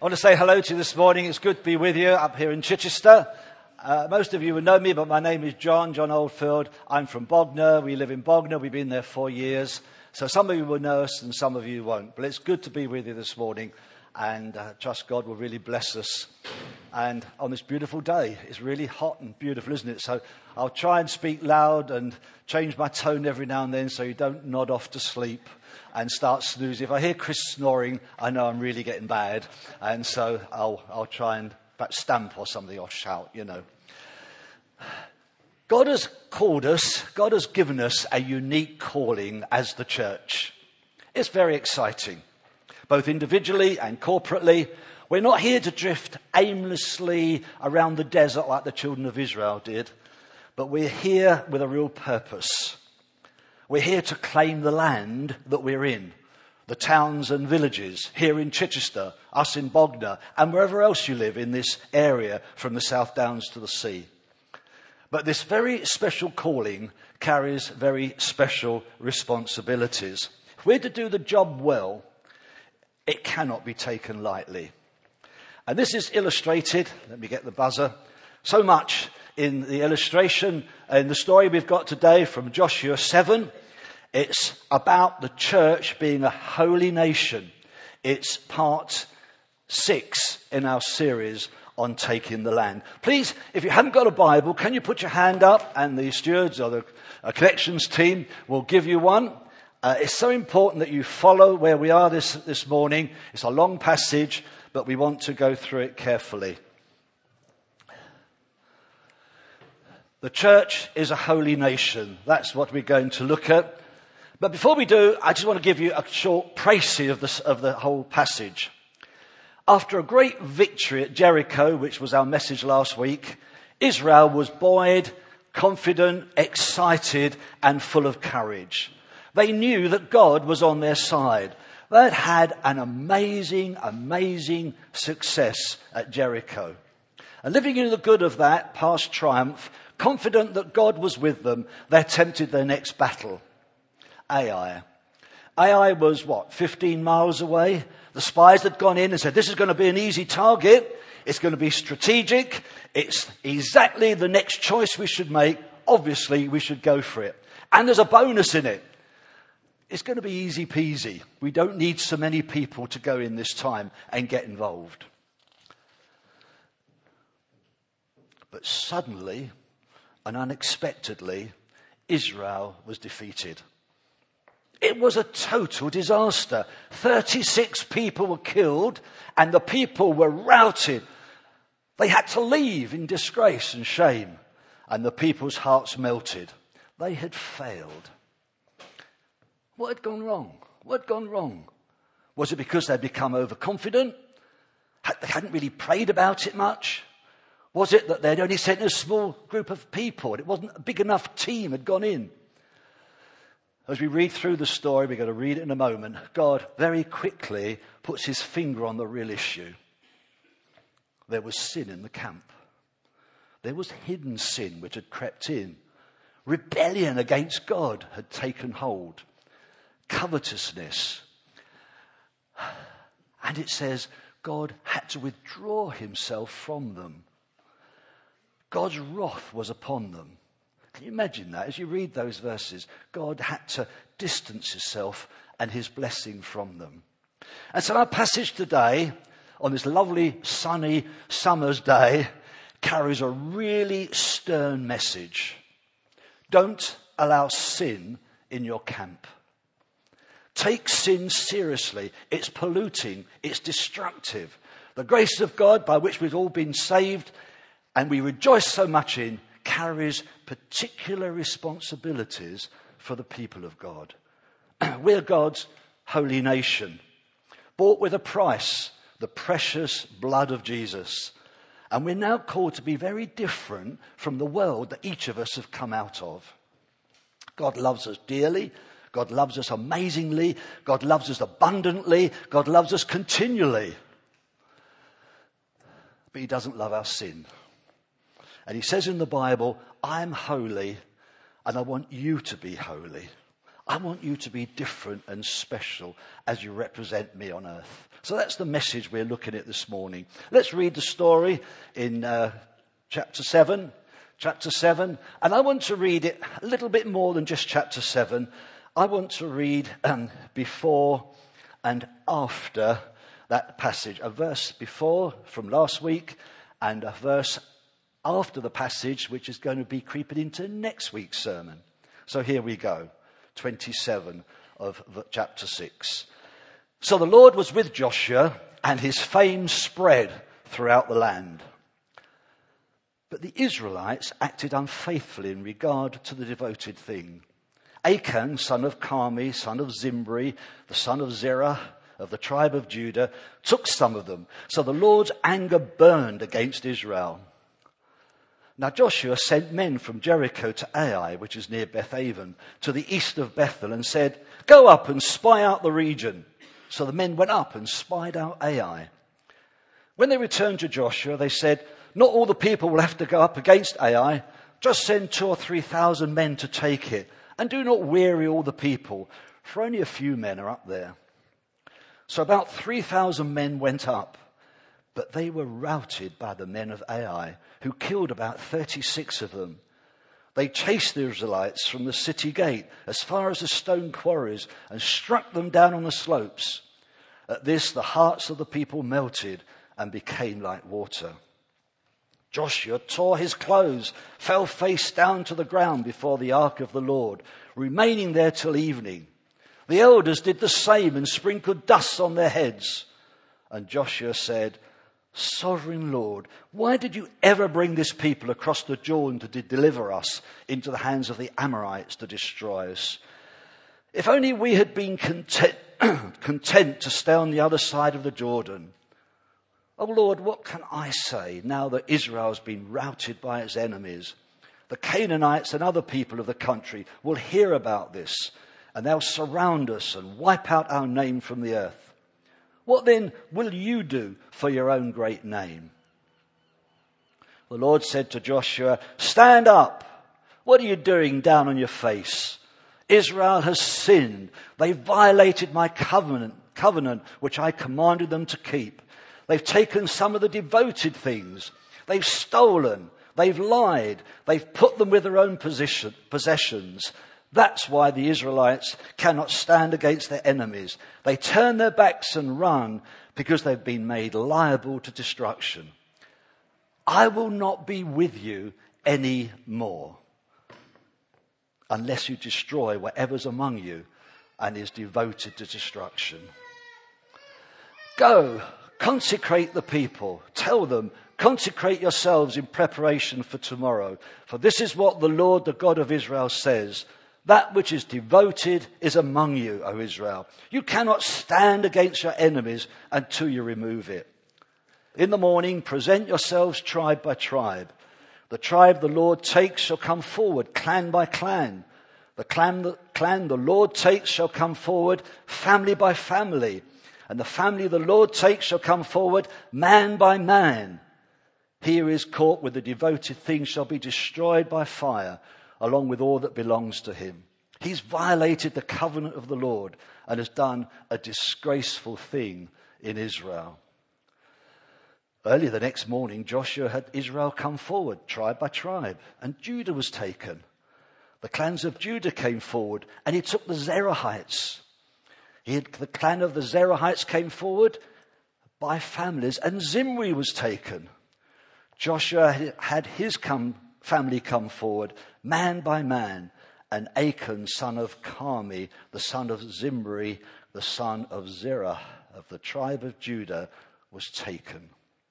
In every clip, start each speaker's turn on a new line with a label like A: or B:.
A: I want to say hello to you this morning. It's good to be with you up here in Chichester. Most of you will know me, but my name is John Oldfield. I'm from Bognor. We live in Bognor. We've been there 4 years. So some of you will know us and some of you won't. But it's good to be with you this morning, and trust God will really bless us. And on this beautiful day, it's really hot and beautiful, isn't it? So I'll try and speak loud and change my tone every now and then so you don't nod off to sleep and start snoozing. If I hear Chris snoring, I know I'm really getting bad. And so I'll try and perhaps stamp or something or shout, you know. God has called us, God has given us a unique calling as the church. It's very exciting, both individually and corporately. We're not here to drift aimlessly around the desert like the children of Israel did, but we're here with a real purpose. We're here to claim the land that we're in, the towns and villages here in Chichester, us in Bognor, and wherever else you live in this area from the South Downs to the sea. But this very special calling carries very special responsibilities. If we're to do the job well, it cannot be taken lightly. And this is illustrated, let me get the buzzer, so much in the illustration and the story we've got today from Joshua 7. It's about the church being a holy nation. It's part 6 in our series on taking the land. Please, if you haven't got a Bible, can you put your hand up and the stewards or the connections team will give you one. It's so important that you follow where we are this morning. It's a long passage, but we want to go through it carefully. The church is a holy nation. That's what we're going to look at. But before we do, I just want to give you a short précis of the whole passage. After a great victory at Jericho, which was our message last week, Israel was buoyed, confident, excited, and full of courage. They knew that God was on their side. They had had an amazing success at Jericho. And living in the good of that past triumph, confident that God was with them, they attempted their next battle. Ai. Ai was 15 miles away. The spies had gone in and said, this is going to be an easy target. It's going to be strategic. It's exactly the next choice we should make. Obviously, we should go for it. And there's a bonus in it. It's going to be easy peasy. We don't need so many people to go in this time and get involved. But suddenly and unexpectedly, Israel was defeated. It was a total disaster. 36 people were killed and the people were routed. They had to leave in disgrace and shame, and the people's hearts melted. They had failed. What had gone wrong? What had gone wrong? Was it because they'd become overconfident? They hadn't really prayed about it much? Was it that they'd only sent a small group of people and it wasn't a big enough team had gone in? As we read through the story, we're going to read it in a moment, God very quickly puts his finger on the real issue. There was sin in the camp. There was hidden sin which had crept in. Rebellion against God had taken hold. Covetousness. And it says God had to withdraw himself from them. God's wrath was upon them. Can you imagine that? As you read those verses, God had to distance himself and his blessing from them. And so our passage today, on this lovely sunny summer's day, carries a really stern message. Don't allow sin in your camp. Take sin seriously. It's polluting. It's destructive. The grace of God by which we've all been saved and we rejoice so much in carries particular responsibilities for the people of God. We're God's holy nation, bought with a price, the precious blood of Jesus. And we're now called to be very different from the world that each of us have come out of. God loves us dearly. God loves us amazingly. God loves us abundantly. God loves us continually. But he doesn't love our sin. And he says in the Bible, I'm holy and I want you to be holy. I want you to be different and special as you represent me on earth. So that's the message we're looking at this morning. Let's read the story in chapter 7. Chapter 7. And I want to read it a little bit more than just chapter 7. I want to read before and after that passage. A verse before from last week and a verse after the passage, which is going to be creeping into next week's sermon. So here we go. 27 of chapter 6. So the Lord was with Joshua, and his fame spread throughout the land. But the Israelites acted unfaithfully in regard to the devoted thing. Achan, son of Carmi, son of Zimri, the son of Zerah, of the tribe of Judah, took some of them. So the Lord's anger burned against Israel. Now Joshua sent men from Jericho to Ai, which is near Bethaven, to the east of Bethel, and said, "Go up and spy out the region." So the men went up and spied out Ai. When they returned to Joshua, they said, "Not all the people will have to go up against Ai. Just send 2,000 or 3,000 men to take it, and do not weary all the people, for only a few men are up there." So about 3,000 men went up, but they were routed by the men of Ai, who killed about 36 of them. They chased the Israelites from the city gate as far as the stone quarries and struck them down on the slopes. At this, the hearts of the people melted and became like water. Joshua tore his clothes, fell face down to the ground before the ark of the Lord, remaining there till evening. The elders did the same and sprinkled dust on their heads. And Joshua said, "Sovereign Lord, why did you ever bring this people across the Jordan to deliver us into the hands of the Amorites to destroy us? If only we had been content to stay on the other side of the Jordan. Oh Lord, what can I say now that Israel has been routed by its enemies? The Canaanites and other people of the country will hear about this, and they'll surround us and wipe out our name from the earth. What then will you do for your own great name?" The Lord said to Joshua, "Stand up. What are you doing down on your face? Israel has sinned. They violated my covenant which I commanded them to keep. They've taken some of the devoted things. They've stolen. They've lied. They've put them with their own possessions. That's why the Israelites cannot stand against their enemies. They turn their backs and run because they've been made liable to destruction. I will not be with you any more unless you destroy whatever's among you and is devoted to destruction. Go, consecrate the people. Tell them, consecrate yourselves in preparation for tomorrow. For this is what the Lord, the God of Israel, says. That which is devoted is among you, O Israel. You cannot stand against your enemies until you remove it. In the morning, present yourselves tribe by tribe. The tribe the Lord takes shall come forward, clan by clan. The clan the Lord takes shall come forward, family by family. And the family the Lord takes shall come forward, man by man. He who is caught with the devoted thing shall be destroyed by fire, along with all that belongs to him. He's violated the covenant of the Lord and has done a disgraceful thing in Israel. Early the next morning, Joshua had Israel come forward, tribe by tribe, and Judah was taken. The clans of Judah came forward, and he took the Zerahites. The clan of the Zerahites came forward by families, and Zimri was taken. Joshua had his family come forward, man by man, and Achan, son of Carmi, the son of Zimri, the son of Zerah, of the tribe of Judah, was taken.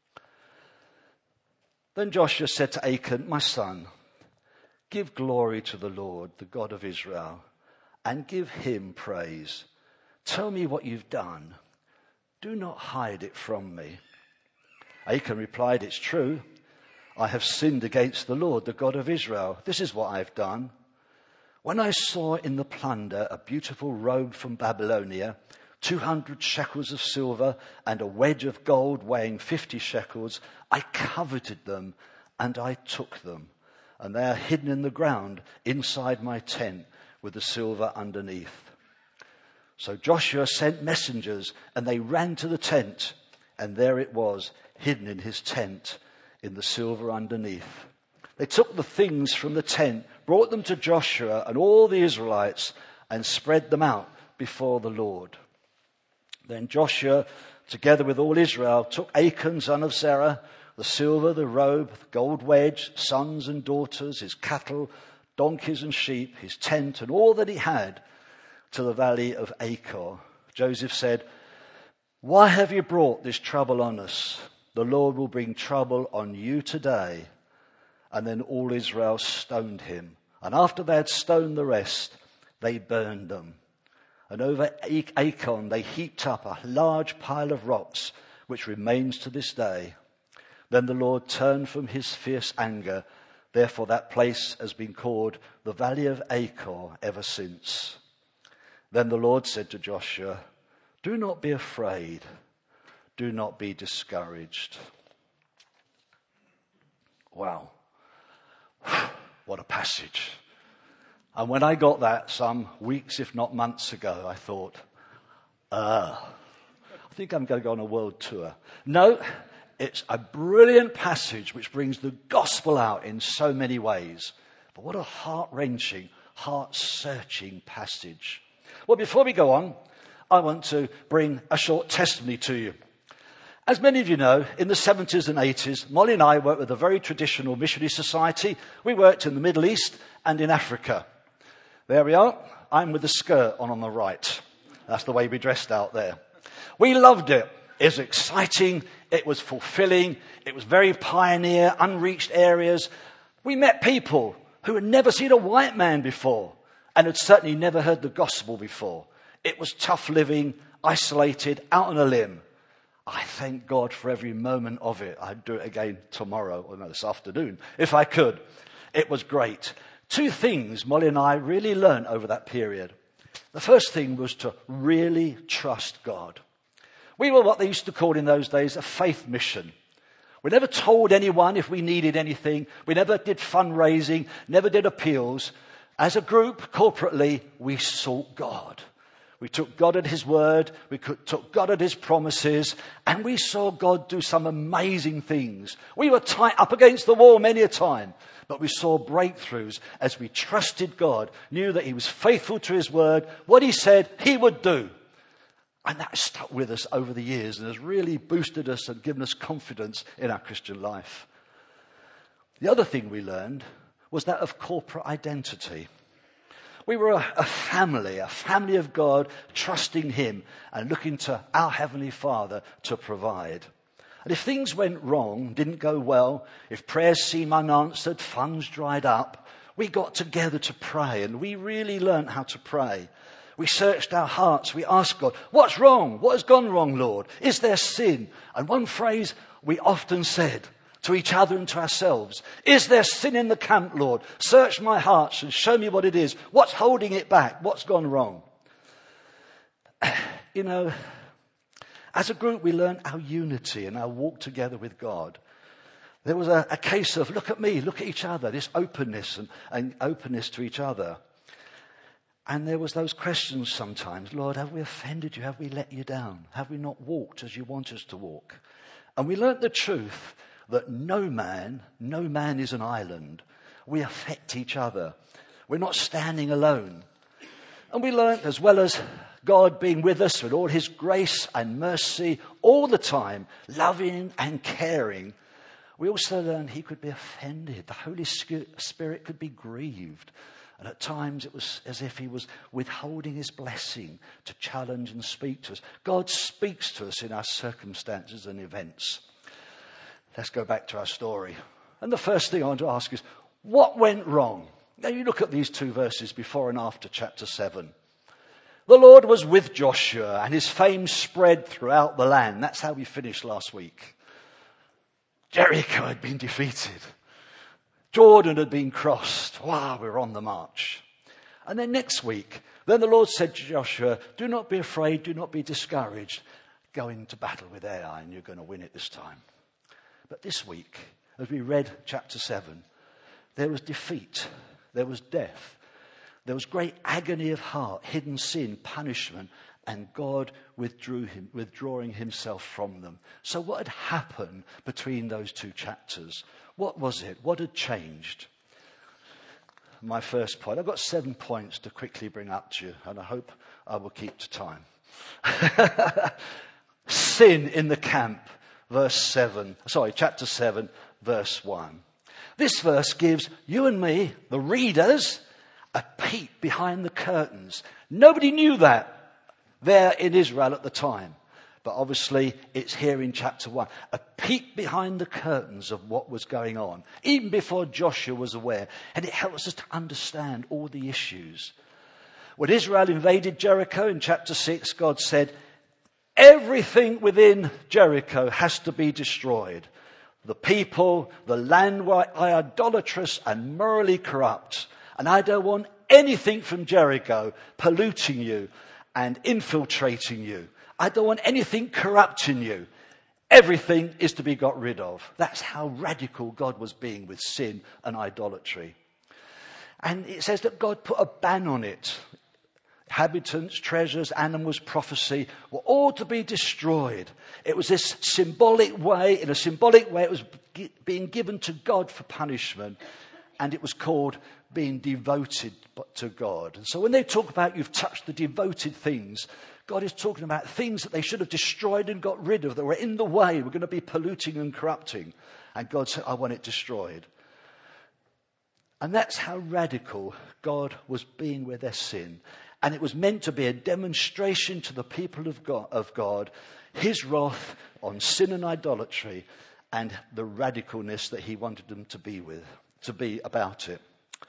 A: Then Joshua said to Achan, "My son, give glory to the Lord, the God of Israel, and give him praise. Tell me what you've done. Do not hide it from me." Achan replied, "It's true. I have sinned against the Lord, the God of Israel. This is what I've done. When I saw in the plunder a beautiful robe from Babylonia, 200 shekels of silver and a wedge of gold weighing 50 shekels, I coveted them and I took them. And they are hidden in the ground inside my tent, with the silver underneath. So Joshua sent messengers, and they ran to the tent, and there it was, hidden in his tent, in the silver underneath. They took the things from the tent, brought them to Joshua and all the Israelites, and spread them out before the Lord. Then Joshua, together with all Israel, took Achan, son of Zerah, the silver, the robe, the gold wedge, sons and daughters, his cattle, donkeys and sheep, his tent, and all that he had, to the valley of Achor. Joseph said, "Why have you brought this trouble on us? The Lord will bring trouble on you today." And then all Israel stoned him. And after they had stoned the rest, they burned them. And over Acon they heaped up a large pile of rocks, which remains to this day. Then the Lord turned from his fierce anger. Therefore that place has been called the Valley of Achor ever since. Then the Lord said to Joshua, "Do not be afraid. Do not be discouraged." Wow. What a passage. And when I got that some weeks, if not months ago, I thought, I think I'm going to go on a world tour. No, it's a brilliant passage which brings the gospel out in so many ways. But what a heart-wrenching, heart-searching passage. Well, before we go on, I want to bring a short testimony to you. As many of you know, in the 70s and 80s, Molly and I worked with a very traditional missionary society. We worked in the Middle East and in Africa. There we are. I'm with the skirt on the right. That's the way we dressed out there. We loved it. It was exciting. It was fulfilling. It was very pioneer, unreached areas. We met people who had never seen a white man before and had certainly never heard the gospel before. It was tough living, isolated, out on a limb. I thank God for every moment of it. I'd do it again tomorrow, or no, this afternoon, if I could. It was great. Two things Molly and I really learned over that period. The first thing was to really trust God. We were what they used to call in those days a faith mission. We never told anyone if we needed anything. We never did fundraising, never did appeals. As a group, corporately, we sought God. We took God at his word, we took God at his promises, and we saw God do some amazing things. We were tight up against the wall many a time, but we saw breakthroughs as we trusted God, knew that he was faithful to his word, what he said he would do. And that stuck with us over the years and has really boosted us and given us confidence in our Christian life. The other thing we learned was that of corporate identity. We were a family of God, trusting him and looking to our Heavenly Father to provide. And if things went wrong, didn't go well, if prayers seemed unanswered, funds dried up, we got together to pray, and we really learned how to pray. We searched our hearts. We asked God, "What's wrong? What has gone wrong, Lord? Is there sin?" And one phrase we often said to each other and to ourselves, "Is there sin in the camp, Lord? Search my hearts and show me what it is. What's holding it back? What's gone wrong?" You know, as a group, we learned our unity and our walk together with God. There was a case of, look at me, look at each other, this openness and openness to each other. And there was those questions sometimes, "Lord, have we offended you? Have we let you down? Have we not walked as you want us to walk?" And we learnt the truth that no man is an island. We affect each other. We're not standing alone. And we learnt, as well as God being with us with all his grace and mercy all the time, loving and caring, we also learned he could be offended. The Holy Spirit could be grieved. And at times it was as if he was withholding his blessing to challenge and speak to us. God speaks to us in our circumstances and events. Let's go back to our story. And the first thing I want to ask is, what went wrong? Now you look at these two verses before and after chapter 7. The Lord was with Joshua and his fame spread throughout the land. That's how we finished last week. Jericho had been defeated. Jordan had been crossed. Wow, we're on the march. And then next week, then the Lord said to Joshua, "Do not be afraid, do not be discouraged. Go into battle with Ai and you're going to win it this time." But this week, as we read chapter 7, there was defeat, there was death. There was great agony of heart, hidden sin, punishment, and God withdrawing himself from them. So what had happened between those two chapters? What was it? What had changed? My first point. I've got 7 points to quickly bring up to you, and I hope I will keep to time. Sin in the camp, chapter 7, verse 1. This verse gives you and me, the readers, a peek behind the curtains. Nobody knew that there in Israel at the time. But obviously it's here in chapter 1. A peek behind the curtains of what was going on, even before Joshua was aware. And it helps us to understand all the issues. When Israel invaded Jericho in chapter 6, God said, everything within Jericho has to be destroyed. The people, the land were idolatrous and morally corrupt. And I don't want anything from Jericho polluting you and infiltrating you. I don't want anything corrupting you. Everything is to be got rid of. That's how radical God was being with sin and idolatry. And it says that God put a ban on it. Inhabitants, treasures, animals, prophecy were all to be destroyed. It was this symbolic way, it was being given to God for punishment. And it was called being devoted to God. And so when they talk about you've touched the devoted things, God is talking about things that they should have destroyed and got rid of, that were in the way, were going to be polluting and corrupting. And God said, I want it destroyed. And that's how radical God was being with their sin. And it was meant to be a demonstration to the people of God, his wrath on sin and idolatry, and the radicalness that he wanted them to be about it.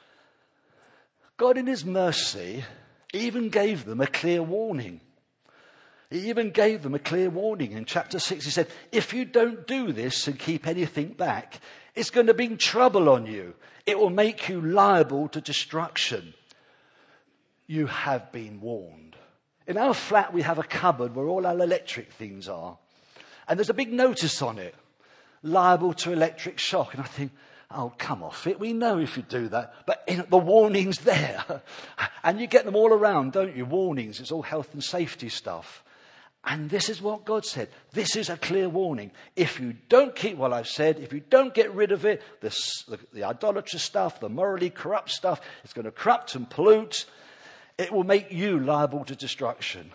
A: God in his mercy even gave them a clear warning. He even gave them a clear warning. In chapter 6, he said, if you don't do this and keep anything back, it's going to bring trouble on you. It will make you liable to destruction. You have been warned. In our flat, we have a cupboard where all our electric things are. And there's a big notice on it, liable to electric shock. And I think, oh, come off it. We know if you do that. But the warning's there. And you get them all around, don't you? Warnings. It's all health and safety stuff. And this is what God said. This is a clear warning. If you don't keep what I've said, if you don't get rid of it, the idolatrous stuff, the morally corrupt stuff, it's going to corrupt and pollute. It will make you liable to destruction.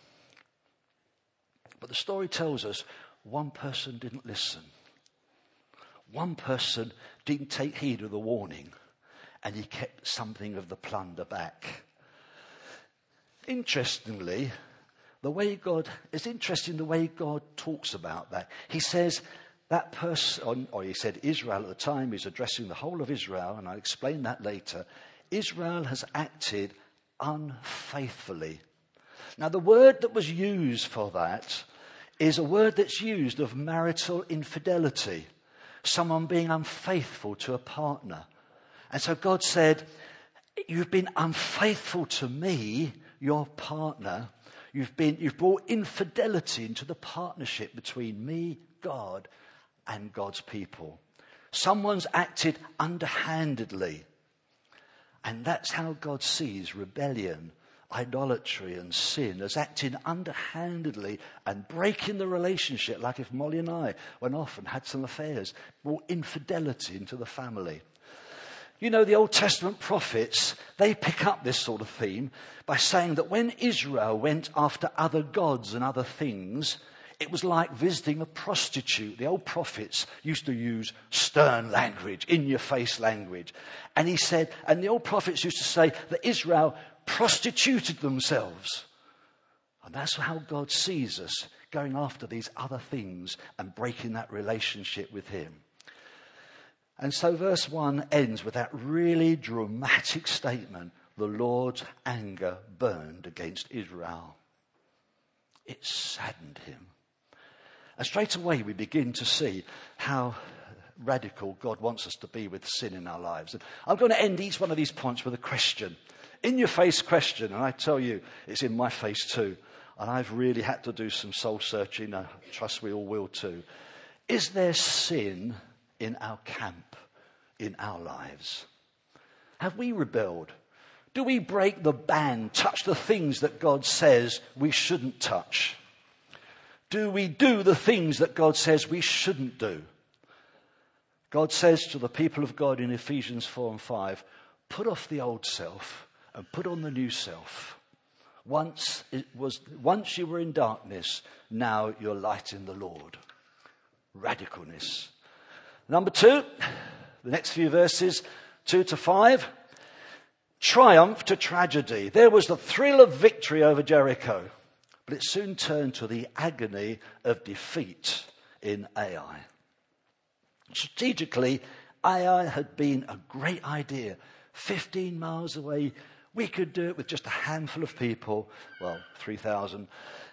A: But the story tells us one person didn't listen. One person didn't take heed of the warning, and he kept something of the plunder back. Interestingly, it's interesting the way God talks about that. He says that person, or he said Israel at the time, he's addressing the whole of Israel, and I'll explain that later. Israel has acted unfaithfully. Now, the word that was used for that is a word that's used of marital infidelity. Someone being unfaithful to a partner. And so God said, you've been unfaithful to me, your partner. You've brought infidelity into the partnership between me, God, and God's people. Someone's acted underhandedly. And that's how God sees rebellion, idolatry and sin, as acting underhandedly and breaking the relationship, like if Molly and I went off and had some affairs, brought infidelity into the family. You know, the Old Testament prophets, they pick up this sort of theme by saying that when Israel went after other gods and other things, it was like visiting a prostitute. The old prophets used to use stern language, in-your-face language. And he said, and the old prophets used to say that Israel prostituted themselves. And that's how God sees us, going after these other things and breaking that relationship with him. And so verse 1 ends with that really dramatic statement, the Lord's anger burned against Israel. It saddened him. And straight away we begin to see how radical God wants us to be with sin in our lives. And I'm going to end each one of these points with a question. In your face question, and I tell you, it's in my face too. And I've really had to do some soul searching. I trust we all will too. Is there sin in our camp, in our lives? Have we rebelled? Do we break the ban, touch the things that God says we shouldn't touch? Do we do the things that God says we shouldn't do? God says to the people of God in Ephesians 4 and 5, put off the old self and put on the new self. Once you were in darkness, now you're light in the Lord. Radicalness. Number 2, the next few verses, 2 to 5. Triumph to tragedy. There was the thrill of victory over Jericho, but it soon turned to the agony of defeat in Ai. Strategically, Ai had been a great idea. 15 miles away, we could do it with just a handful of people, 3,000.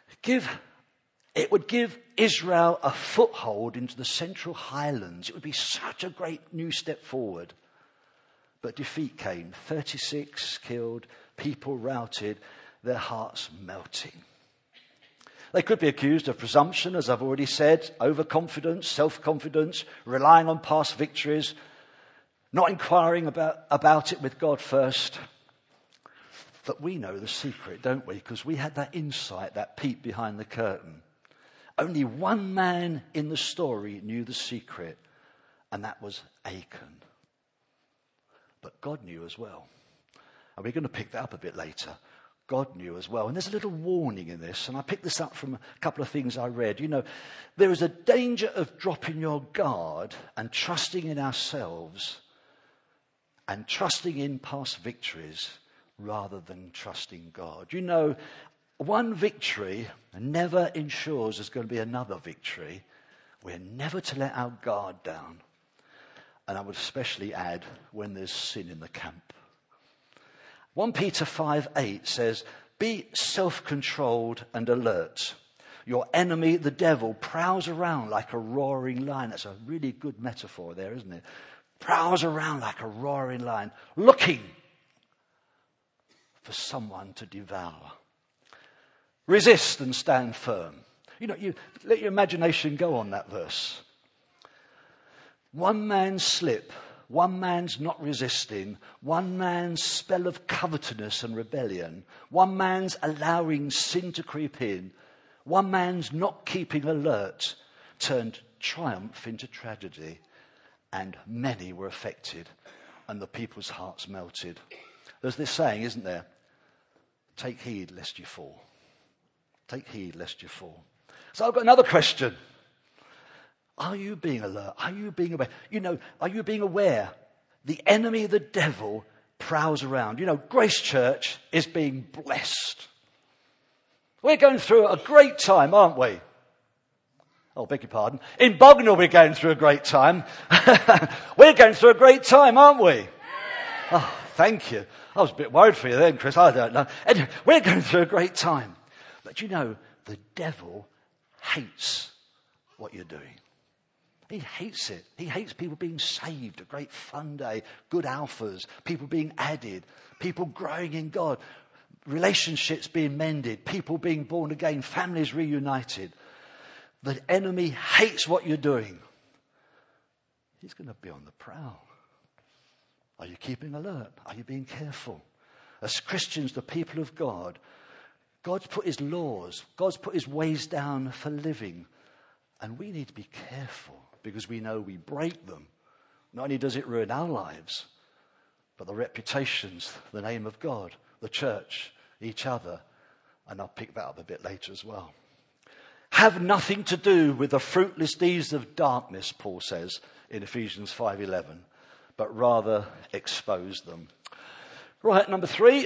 A: It would give Israel a foothold into the Central Highlands. It would be such a great new step forward. But defeat came, 36 killed, people routed, their hearts melting. They could be accused of presumption, as I've already said, overconfidence, self-confidence, relying on past victories, not inquiring about it with God first. But we know the secret, don't we? Because we had that insight, that peep behind the curtain. Only one man in the story knew the secret, and that was Achan. But God knew as well. And we're going to pick that up a bit later. God knew as well. And there's a little warning in this, and I picked this up from a couple of things I read. You know, there is a danger of dropping your guard and trusting in ourselves and trusting in past victories rather than trusting God. You know, one victory never ensures there's going to be another victory. We're never to let our guard down. And I would especially add when there's sin in the camp. 1 Peter 5:8 says, be self-controlled and alert. Your enemy, the devil, prowls around like a roaring lion. That's a really good metaphor there, isn't it? Prowls around like a roaring lion, looking for someone to devour. Resist and stand firm. You know, you let your imagination go on that verse. One man's slip, one man's not resisting, one man's spell of covetousness and rebellion, one man's allowing sin to creep in, one man's not keeping alert turned triumph into tragedy, and many were affected, and the people's hearts melted. There's this saying, isn't there? Take heed lest you fall. Take heed lest you fall. So I've got another question. Are you being alert? Are you being aware? You know, are you being aware? The enemy, the devil, prowls around. You know, Grace Church is being blessed. We're going through a great time, aren't we? Oh, beg your pardon. In Bognor, we're going through a great time. We're going through a great time, aren't we? Oh, thank you. I was a bit worried for you then, Chris. I don't know. Anyway, we're going through a great time. But you know, the devil hates what you're doing. He hates it. He hates people being saved, a great fun day, good alphas, people being added, people growing in God, relationships being mended, people being born again, families reunited. The enemy hates what you're doing. He's going to be on the prowl. Are you keeping alert? Are you being careful? As Christians, the people of God, God's put his laws, God's put his ways down for living. And we need to be careful because we know we break them. Not only does it ruin our lives, but the reputations, the name of God, the church, each other. And I'll pick that up a bit later as well. Have nothing to do with the fruitless deeds of darkness, Paul says in Ephesians 5:11, but rather expose them. Right, number three,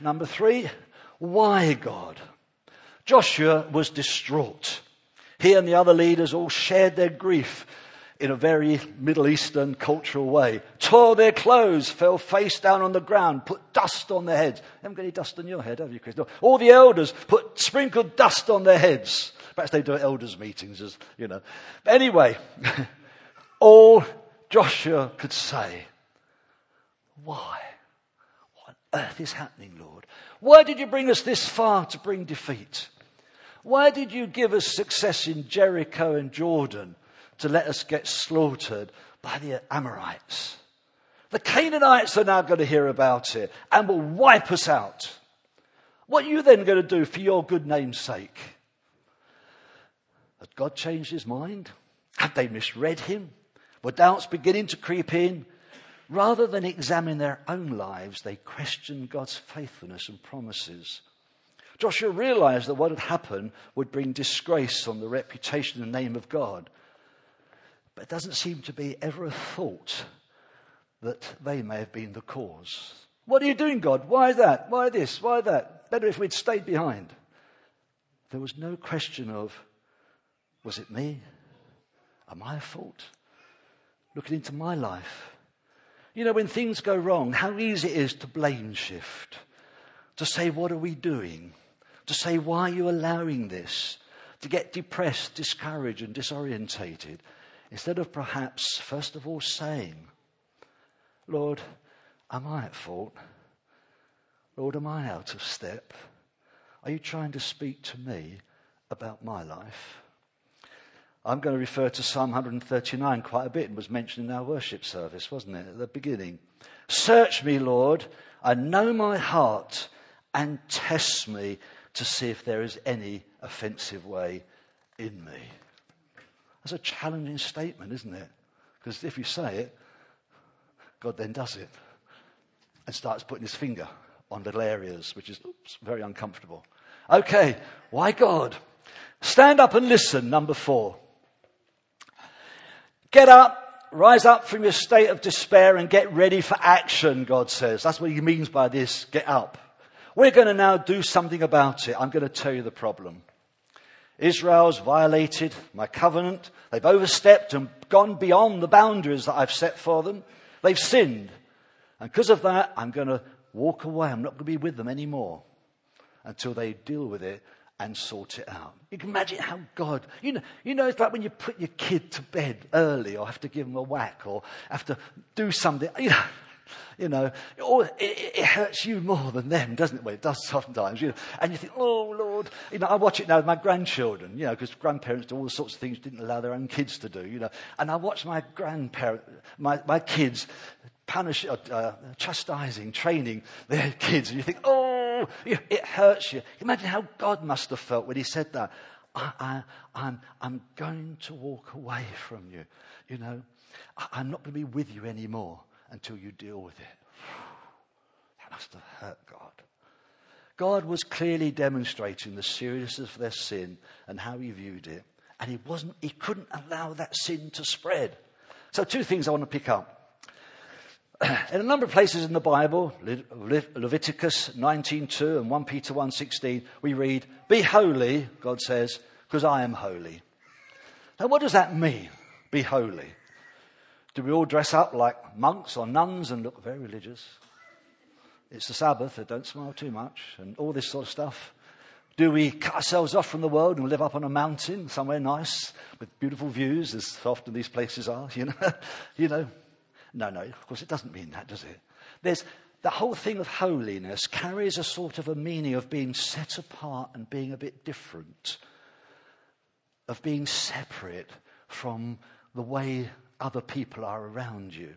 A: why God? Joshua was distraught. He and the other leaders all shared their grief in a very Middle Eastern cultural way. Tore their clothes, fell face down on the ground, put dust on their heads. You haven't got any dust on your head, have you, Chris? No. All the elders sprinkled dust on their heads. Perhaps they do at elders' meetings, as you know. But anyway, all Joshua could say, why? What on earth is happening, Lord? Why did you bring us this far to bring defeat? Why did you give us success in Jericho and Jordan to let us get slaughtered by the Amorites? The Canaanites are now going to hear about it and will wipe us out. What are you then going to do for your good name's sake? Has God changed his mind? Have they misread him? Were doubts beginning to creep in? Rather than examine their own lives, they questioned God's faithfulness and promises. Joshua realized that what had happened would bring disgrace on the reputation and name of God. But it doesn't seem to be ever a thought that they may have been the cause. What are you doing, God? Why that? Why this? Why that? Better if we'd stayed behind. There was no question of, was it me? Am I at fault? Looking into my life. You know, when things go wrong, how easy it is to blame shift. To say, what are we doing? To say, why are you allowing this? To get depressed, discouraged and disorientated. Instead of perhaps, first of all, saying, Lord, am I at fault? Lord, am I out of step? Are you trying to speak to me about my life? I'm going to refer to Psalm 139 quite a bit. It was mentioned in our worship service, wasn't it, at the beginning? Search me, Lord, and know my heart, and test me to see if there is any offensive way in me. That's a challenging statement, isn't it? Because if you say it, God then does it and starts putting his finger on little areas, which is very uncomfortable. Okay, why God? Stand up and listen, number 4. Get up, rise up from your state of despair and get ready for action, God says. That's what he means by this, get up. We're going to now do something about it. I'm going to tell you the problem. Israel's violated my covenant. They've overstepped and gone beyond the boundaries that I've set for them. They've sinned. And because of that, I'm going to walk away. I'm not going to be with them anymore until they deal with it and sort it out. You can imagine how God, you know, it's like when you put your kid to bed early or have to give them a whack or have to do something, or it hurts you more than them, doesn't it? Well, it does sometimes, and you think, oh, Lord. I watch it now with my grandchildren, because grandparents do all sorts of things didn't allow their own kids to do, and I watch my my kids chastising, training their kids, and you think, oh, it hurts you. Imagine how God must have felt when he said that. I'm going to walk away from you, I'm not going to be with you anymore until you deal with it. That must have hurt God. God was clearly demonstrating the seriousness of their sin and how he viewed it. And he couldn't allow that sin to spread. So 2 things I want to pick up. In a number of places in the Bible, Leviticus 19:2 and 1 Peter 1:16, we read, be holy, God says, because I am holy. Now what does that mean, be holy? Do we all dress up like monks or nuns and look very religious? It's the Sabbath, so don't smile too much, and all this sort of stuff. Do we cut ourselves off from the world and live up on a mountain somewhere nice with beautiful views, as often these places are, No, of course it doesn't mean that, does it? The whole thing of holiness carries a sort of a meaning of being set apart and being a bit different, of being separate from the way other people are around you.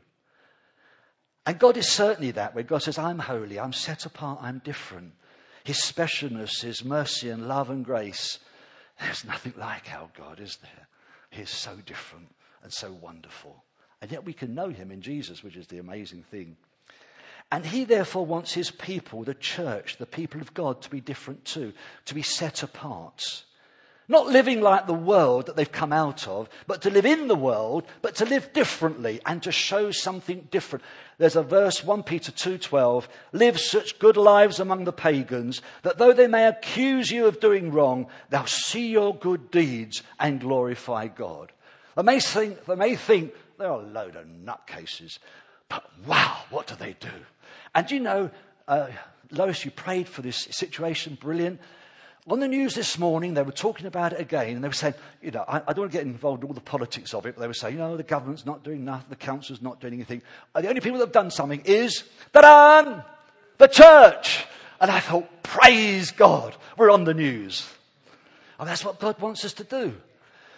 A: And God is certainly that way. God says, I'm holy, I'm set apart, I'm different. His specialness, his mercy and love and grace. There's nothing like our God, is there? He is so different and so wonderful. And yet we can know him in Jesus, which is the amazing thing. And he therefore wants his people, the church, the people of God, to be different too, to be set apart. Not living like the world that they've come out of, but to live in the world, but to live differently and to show something different. There's a verse, 1 Peter 2:12, live such good lives among the pagans, that though they may accuse you of doing wrong, they'll see your good deeds and glorify God. They may think they're a load of nutcases, but wow, what do they do? And Lois, you prayed for this situation, brilliant. On the news this morning, they were talking about it again, and they were saying, I don't want to get involved in all the politics of it, but they were saying, the government's not doing nothing, the council's not doing anything. The only people that have done something is, the church. And I thought, praise God, we're on the news. And that's what God wants us to do.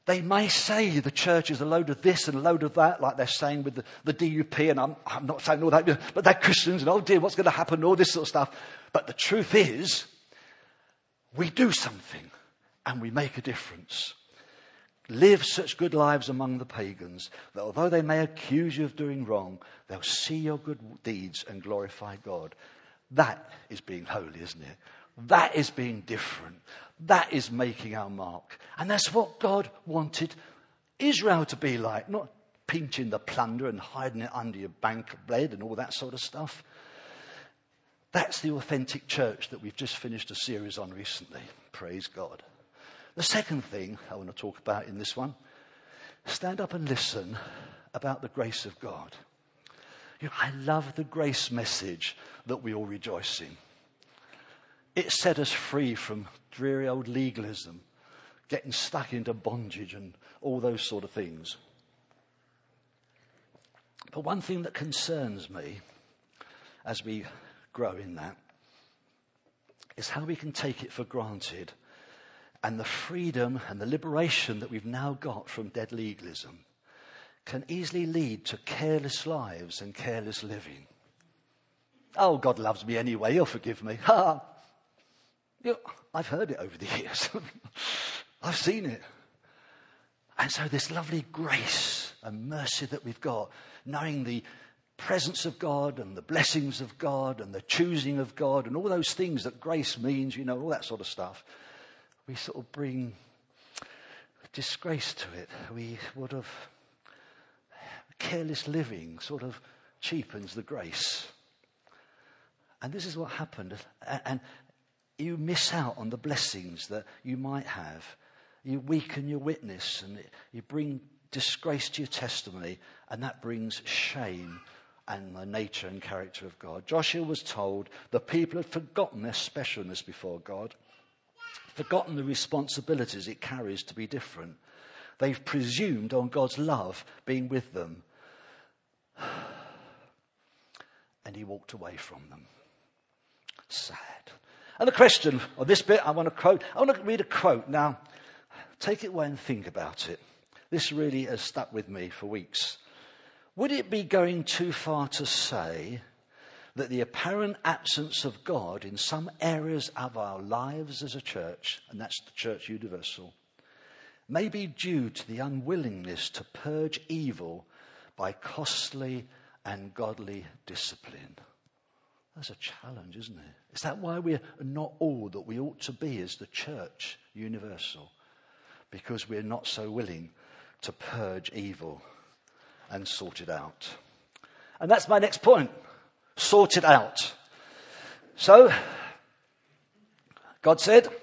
A: They may say the church is a load of this and a load of that, like they're saying with the DUP, and I'm not saying all that, but they're Christians, and oh dear, what's going to happen, all this sort of stuff. But the truth is, we do something, and we make a difference. Live such good lives among the pagans that although they may accuse you of doing wrong, they'll see your good deeds and glorify God. That is being holy, isn't it? That is being different. That is making our mark. And that's what God wanted Israel to be like, not pinching the plunder and hiding it under your bank bed and all that sort of stuff. That's the authentic church that we've just finished a series on recently. Praise God. The second thing I want to talk about in this one, stand up and listen about the grace of God. I love the grace message that we all rejoice in. It set us free from dreary old legalism, getting stuck into bondage and all those sort of things. But one thing that concerns me as we grow in that is how we can take it for granted, and the freedom and the liberation that we've now got from dead legalism can easily lead to careless lives and careless living. Oh, God loves me anyway, he'll forgive me. I've heard it over the years. I've seen it. And so this lovely grace and mercy that we've got, knowing the presence of God and the blessings of God and the choosing of God and all those things that grace means, all that sort of stuff, we sort of bring disgrace to it. We would have careless living sort of cheapens the grace. And this is what happened. And you miss out on the blessings that you might have. You weaken your witness and you bring disgrace to your testimony, and that brings shame and the nature and character of God. Joshua was told the people had forgotten their specialness before God, forgotten the responsibilities it carries to be different. They've presumed on God's love being with them. And he walked away from them. Sad. And the question of this bit, I want to read a quote. Now, take it away and think about it. This really has stuck with me for weeks. Would it be going too far to say that the apparent absence of God in some areas of our lives as a church, and that's the Church Universal, may be due to the unwillingness to purge evil by costly and godly discipline? That's a challenge, isn't it? Is that why we're not all that we ought to be as the Church Universal? Because we're not so willing to purge evil and sort it out. And that's my next point. Sort it out. So, God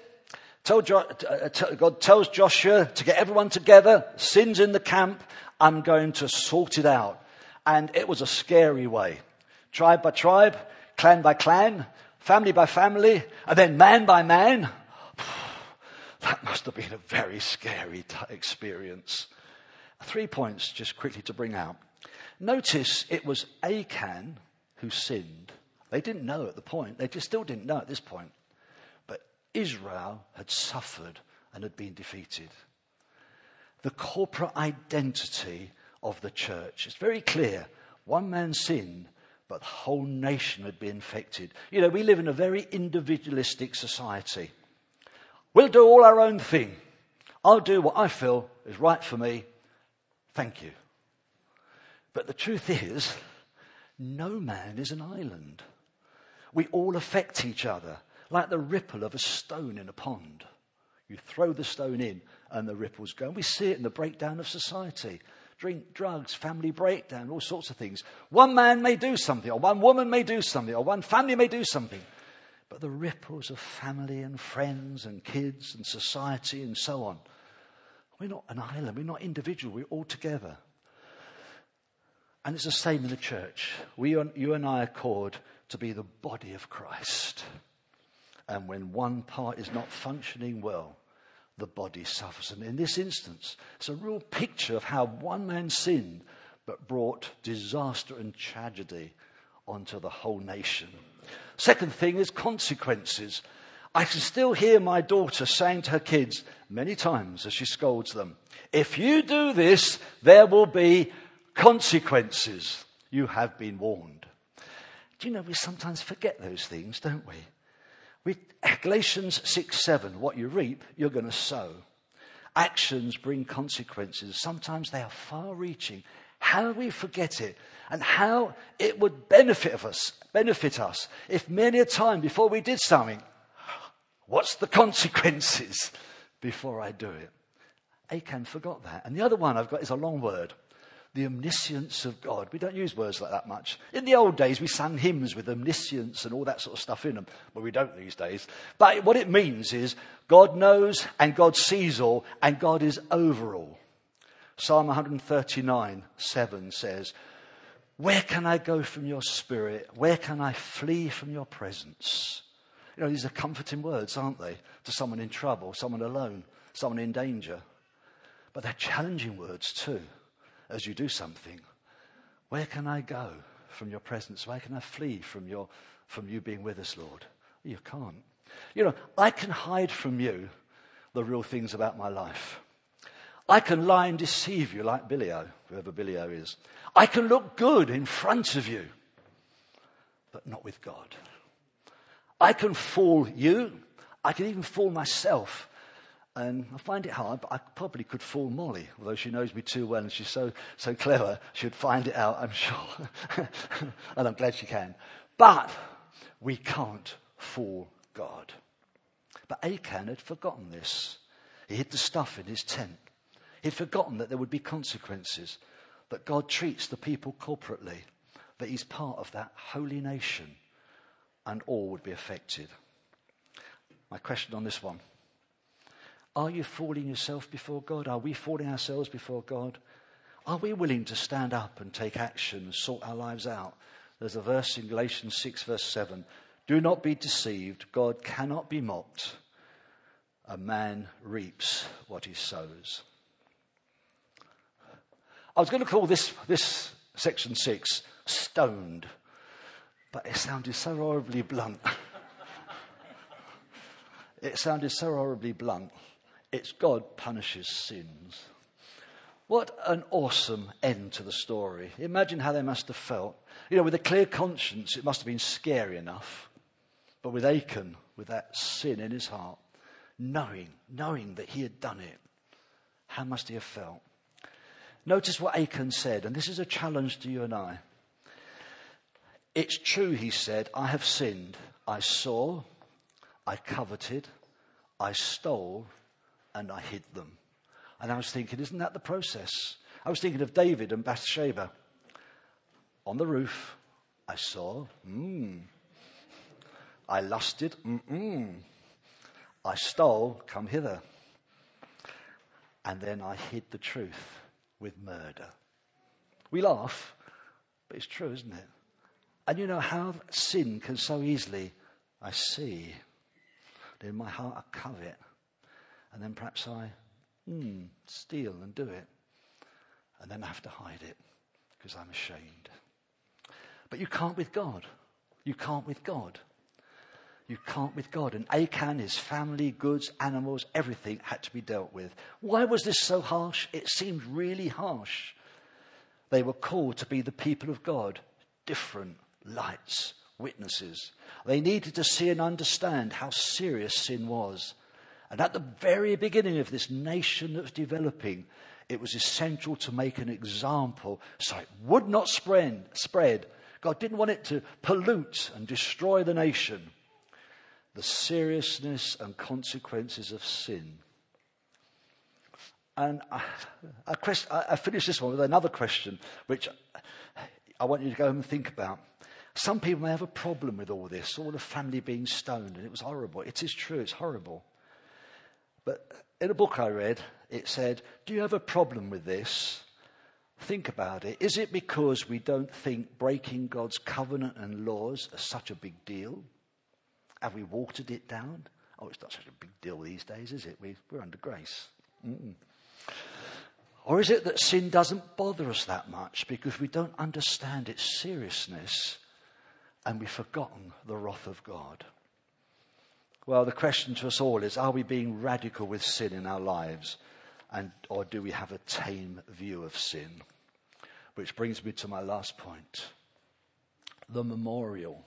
A: tells Joshua to get everyone together, sins in the camp, I'm going to sort it out. And it was a scary way. Tribe by tribe, clan by clan, family by family, and then man by man. That must have been a very scary experience. 3 points just quickly to bring out. Notice it was Achan who sinned. They didn't know at the point. They just still didn't know at this point. But Israel had suffered and had been defeated. The corporate identity of the church is very clear. One man sinned, but the whole nation had been infected. We live in a very individualistic society. We'll do all our own thing. I'll do what I feel is right for me. Thank you. But the truth is, no man is an island. We all affect each other, like the ripple of a stone in a pond. You throw the stone in and the ripples go. And we see it in the breakdown of society. Drink, drugs, family breakdown, all sorts of things. One man may do something, or one woman may do something, or one family may do something. But the ripples of family and friends and kids and society and so on. We're not an island, we're not individual, we're all together. And it's the same in the church. You and I are called to be the body of Christ. And when one part is not functioning well, the body suffers. And in this instance, it's a real picture of how one man sinned but brought disaster and tragedy onto the whole nation. Second thing is consequences. I can still hear my daughter saying to her kids many times as she scolds them, if you do this, there will be consequences. You have been warned. Do you know we sometimes forget those things, don't we? Galatians 6:7, what you reap, you're going to sow. Actions bring consequences. Sometimes they are far-reaching. How we forget it, and how it would benefit us if many a time before we did something, what's the consequences before I do it? Achan forgot that. And the other one I've got is a long word. The omniscience of God. We don't use words like that much. In the old days, we sang hymns with omniscience and all that sort of stuff in them. Well, we don't these days. But what it means is God knows and God sees all and God is over all. Psalm 139:7 says, where can I go from your spirit? Where can I flee from your presence? You know, these are comforting words, aren't they? To someone in trouble, someone alone, someone in danger. But they're challenging words too. As you do something, where can I go from your presence? Where can I flee from you being with us, Lord? You can't. You know, I can hide from you the real things about my life. I can lie and deceive you like Billy-O, whoever Billy-O is. I can look good in front of you, but not with God. I can fool you. I can even fool myself. And I find it hard, but I probably could fool Molly, although she knows me too well and she's so clever, she'd find it out, I'm sure. And I'm glad she can. But we can't fool God. But Achan had forgotten this. He hid the stuff in his tent. He'd forgotten that there would be consequences, that God treats the people corporately, that he's part of that holy nation, and all would be affected. My question on this one. Are you fooling yourself before God? Are we fooling ourselves before God? Are we willing to stand up and take action and sort our lives out? There's a verse in Galatians 6:7. Do not be deceived. God cannot be mocked. A man reaps what he sows. I was going to call this section 6 stoned, but it sounded so horribly blunt. It's God punishes sins. What an awesome end to the story. Imagine how they must have felt. You know, with a clear conscience, it must have been scary enough. But with Achan, with that sin in his heart, knowing that he had done it, how must he have felt? Notice what Achan said, and this is a challenge to you and I. It's true, he said, I have sinned. I saw, I coveted, I stole, and I hid them. And I was thinking, isn't that the process? I was thinking of David and Bathsheba. On the roof, I saw, I lusted, I stole, come hither. And then I hid the truth with murder. We laugh, but it's true, isn't it? And you know how sin can so easily, I see, in my heart I covet. And then perhaps I steal and do it. And then I have to hide it because I'm ashamed. But you can't with God. You can't with God. You can't with God. And Achan, his family, goods, animals, everything had to be dealt with. Why was this so harsh? It seemed really harsh. They were called to be the people of God, different lights, witnesses. They needed to see and understand how serious sin was. And at the very beginning of this nation that was developing, it was essential to make an example so it would not spread. God didn't want it to pollute and destroy the nation. The seriousness and consequences of sin. And I finish this one with another question, which I want you to go home and think about. Some people may have a problem with all this, all the family being stoned, and it was horrible. It is true, it's horrible. But in a book I read, it said, do you have a problem with this? Think about it. Is it because we don't think breaking God's covenant and laws are such a big deal? Have we watered it down? Oh, it's not such a big deal these days, is it? We're under grace. Or is it that sin doesn't bother us that much because we don't understand its seriousness and we've forgotten the wrath of God? Well, the question to us all is, are we being radical with sin in our lives? Or do we have a tame view of sin? Which brings me to my last point. The memorial.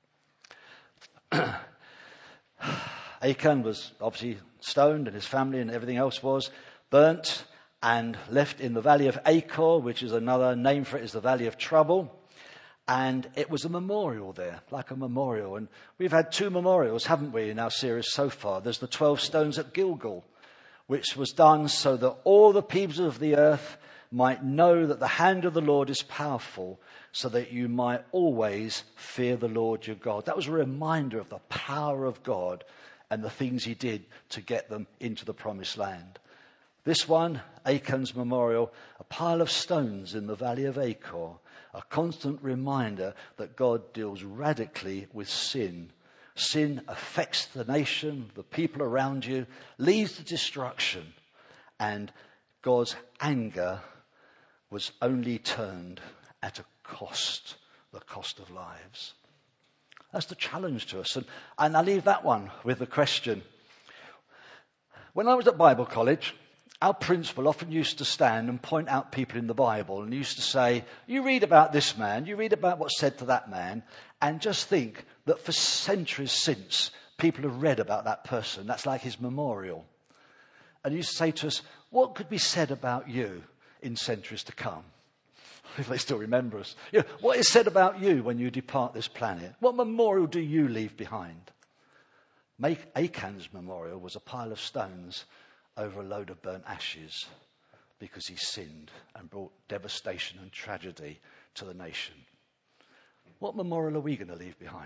A: Achan was obviously stoned, and his family and everything else was burnt and left in the valley of Achor, which is another name for it, is the valley of trouble. And it was a memorial there, like a memorial. And we've had 2 memorials, haven't we, in our series so far? There's the 12 stones at Gilgal, which was done so that all the peoples of the earth might know that the hand of the Lord is powerful, so that you might always fear the Lord your God. That was a reminder of the power of God and the things he did to get them into the promised land. This one, Achan's memorial, a pile of stones in the valley of Achor, a constant reminder that God deals radically with sin. Sin affects the nation, the people around you, leads to destruction, and God's anger was only turned at a cost, the cost of lives. That's the challenge to us. And I leave that one with the question. When I was at Bible college, our principal often used to stand and point out people in the Bible and used to say, you read about this man, you read about what's said to that man, and just think that for centuries since, people have read about that person. That's like his memorial. And he used to say to us, what could be said about you in centuries to come? If they still remember us. You know, what is said about you when you depart this planet? What memorial do you leave behind? Achan's memorial was a pile of stones over a load of burnt ashes because he sinned and brought devastation and tragedy to the nation. What memorial are we going to leave behind?